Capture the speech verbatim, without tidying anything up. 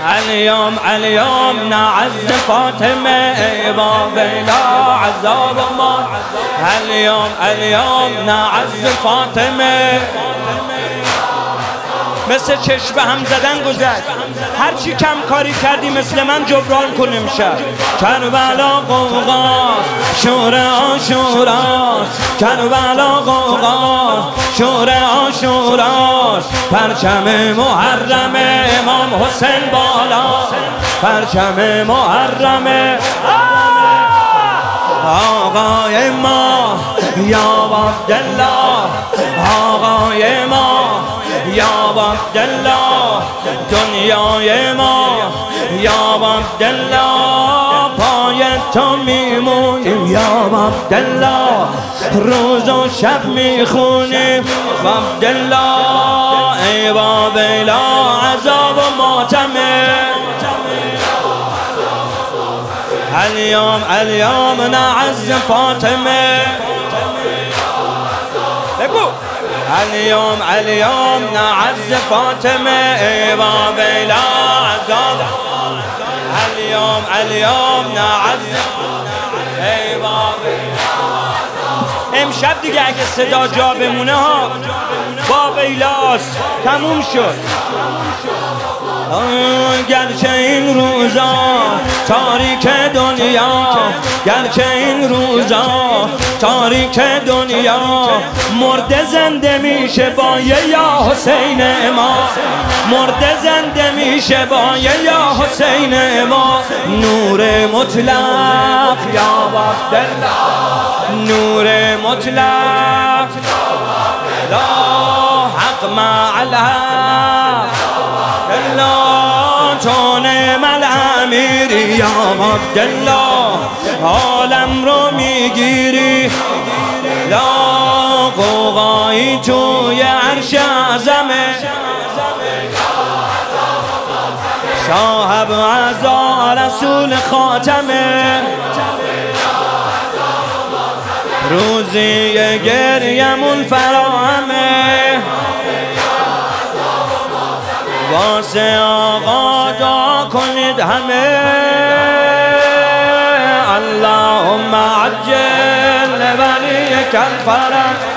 اليوم اليوم نعز فاطمة بابنا عذاب ما. اليوم اليوم نعز فاطمه. مثل چشم به هم زدن گذشت، هر چی کم کاری کردی مثل من جبران کن امشب. کربلا قوقاست شور عاشوراست، کربلا قوقاست شور عاشوراست. پرچم محرم امام حسین بالا، پرچم محرم آقای ما یا عبدالله، آقای ما یا عبدالله. دنیای ما یا عبدالله، پای تو میمونیم یا عبدالله. روز و شب میخونیم عبدالله. ای بابلا عذاب و ماتمه. اليوم اليوم نعز فاطمه. بگو اليوم اليوم نعز فاطمه. ای بابلا عذاب. اليوم اليوم نعز. ای بابلا امشب دیگه اگه صدا جا بمونه ها بابیلاست، تموم شد. گرچه این روزا تاریک دنیا، گرچه این روزا تاریک دنیا، مرده زنده میشه با یه یا حسین ما، مرده زنده میشه با یه یا حسین ما. نور مطلق یا عبدالله، نور مطلق لا حق مع الحق چون مل امیری یا عبدالله. عالم رو میگیری لا قوقایی توی عرش اعظمه. صاحب عزا رسول خاتمه. روزی گریمون فراهمه. واسه آقا دعا کنید همه. اللهم عجل ولیک الفرج.